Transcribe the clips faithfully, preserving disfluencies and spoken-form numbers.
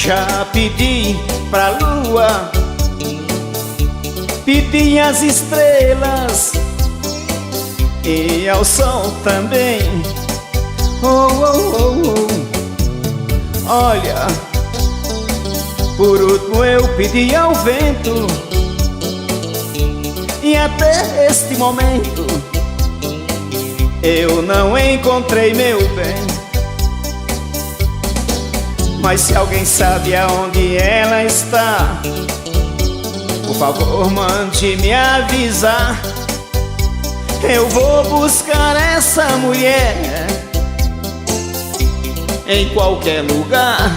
Já pedi pra lua, pedi às estrelas e ao sol também. Oh, oh, oh, oh. Olha, por último eu pedi ao vento, e até este momento eu não encontrei meu bem. Mas se alguém sabe aonde ela está, por favor mande me avisar. Eu vou buscar essa mulher em qualquer lugar.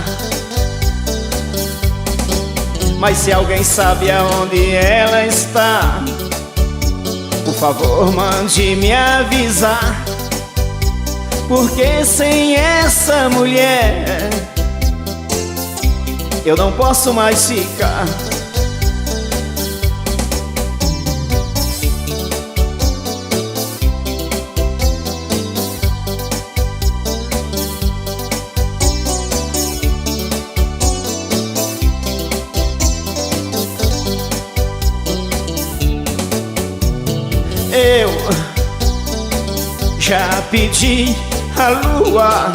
Mas se alguém sabe aonde ela está, por favor mande me avisar. Porque sem essa mulher eu não posso mais ficar. Eu já pedi à lua,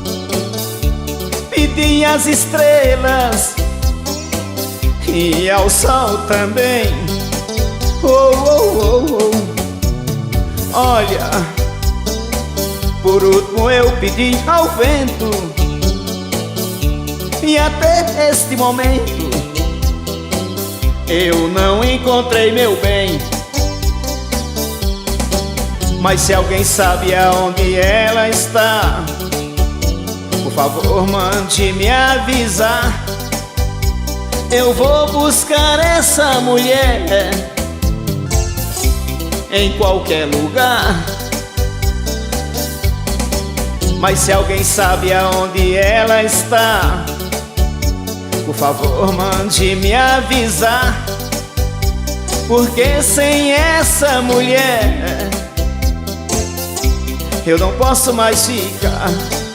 pedi às estrelas e ao sol também. Oh, oh, oh, oh. Olha, por último eu pedi ao vento, e até este momento eu não encontrei meu bem. Mas se alguém sabe aonde ela está, por favor mande me avisar. Eu vou buscar essa mulher em qualquer lugar. Mas se alguém sabe aonde ela está, por favor mande me avisar. Porque sem essa mulher eu não posso mais ficar.